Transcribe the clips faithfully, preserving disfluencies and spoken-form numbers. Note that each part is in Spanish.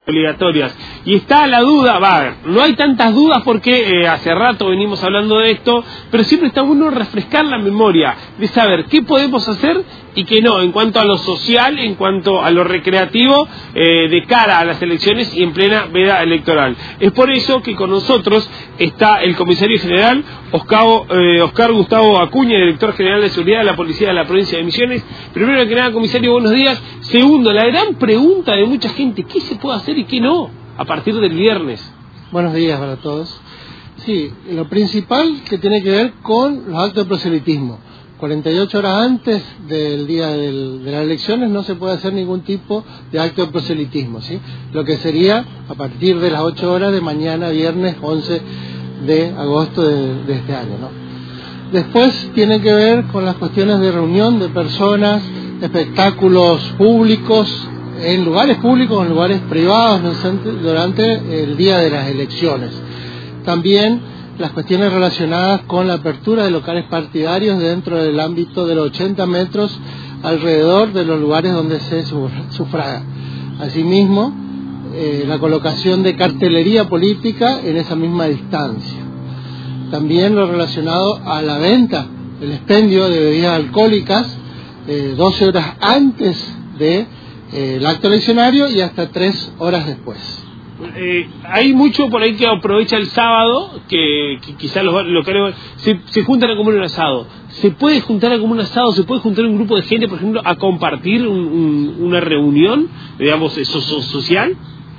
obligatorias. Y está la duda, va, no hay tantas dudas porque eh, hace rato venimos hablando de esto, pero siempre está bueno refrescar la memoria, de saber qué podemos hacer y qué no, en cuanto a lo social, en cuanto a lo recreativo, eh, de cara a las elecciones y en plena veda electoral. Es por eso que con nosotros está el comisario general Oscar, eh, Oscar Gustavo Acuña, director general de seguridad de la Policía de la Provincia de Misiones. Primero que nada, comisario, buenos días. Segundo, la gran pregunta de mucha gente, ¿qué se puede hacer y qué no a partir del viernes? Buenos días para todos. Sí, lo principal que tiene que ver con los actos de proselitismo. cuarenta y ocho horas antes del día del, de las elecciones no se puede hacer ningún tipo de acto de proselitismo, ¿sí? Lo que sería a partir de las ocho horas de mañana, viernes once de agosto de, de este año, ¿no? Después tiene que ver con las cuestiones de reunión de personas, espectáculos públicos, en lugares públicos, en lugares privados, durante el día de las elecciones. También las cuestiones relacionadas con la apertura de locales partidarios dentro del ámbito de los ochenta metros alrededor de los lugares donde se sufraga. Asimismo, eh, la colocación de cartelería política en esa misma distancia. También lo relacionado a la venta, el expendio de bebidas alcohólicas, eh, doce horas antes del de, eh, acto eleccionario y hasta tres horas después. Eh, hay mucho por ahí que aprovecha el sábado, que, que quizás los locales se, se juntan a comer un asado. ¿Se puede juntar a comer un asado? ¿Se puede juntar un grupo de gente, por ejemplo, a compartir un, un, una reunión, digamos, so, so, social?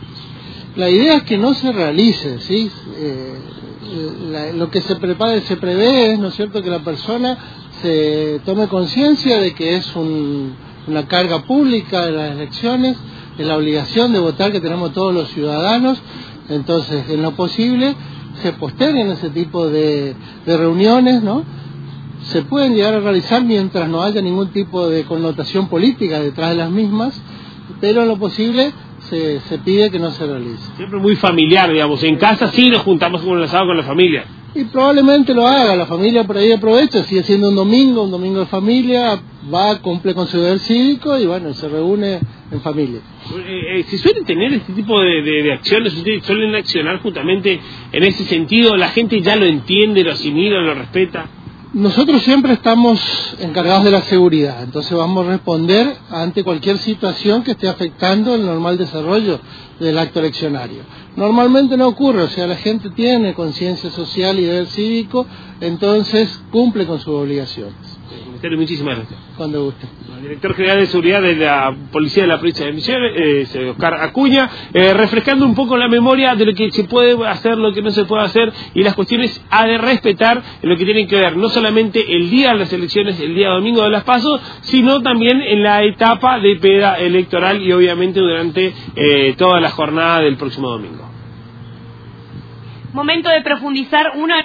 La idea es que no se realice, ¿sí? Eh, la, lo que se prepara, se prevé, ¿no es cierto?, que la persona se tome conciencia de que es un, una carga pública de las elecciones, es la obligación de votar que tenemos todos los ciudadanos. Entonces, en lo posible, se posterguen ese tipo de, de reuniones, ¿no? Se pueden llegar a realizar mientras no haya ningún tipo de connotación política detrás de las mismas, pero en lo posible se, se pide que no se realice. Siempre muy familiar, digamos, en casa sí nos juntamos con el asado con la familia. Y probablemente lo haga, la familia por ahí aprovecha, sigue siendo un domingo, un domingo de familia, va, cumple con su deber cívico y bueno, se reúne en familia. Eh, eh, ¿Se suelen tener este tipo de, de, de acciones? ¿Ustedes suelen accionar justamente en ese sentido? ¿La gente ya lo entiende, lo asimila, lo respeta? Nosotros siempre estamos encargados de la seguridad, entonces vamos a responder ante cualquier situación que esté afectando el normal desarrollo del acto eleccionario. Normalmente no ocurre, o sea, la gente tiene conciencia social y deber cívico, entonces cumple con sus obligaciones. Muchísimas gracias. Cuando guste. El director general de seguridad de la Policía de la Provincia de Misiones, eh, Oscar Acuña, eh, refrescando un poco la memoria de lo que se puede hacer, lo que no se puede hacer y las cuestiones a de respetar en lo que tienen que ver no solamente el día de las elecciones, el día domingo de las PASO, sino también en la etapa de veda electoral y obviamente durante eh, toda la jornada del próximo domingo. Momento de profundizar una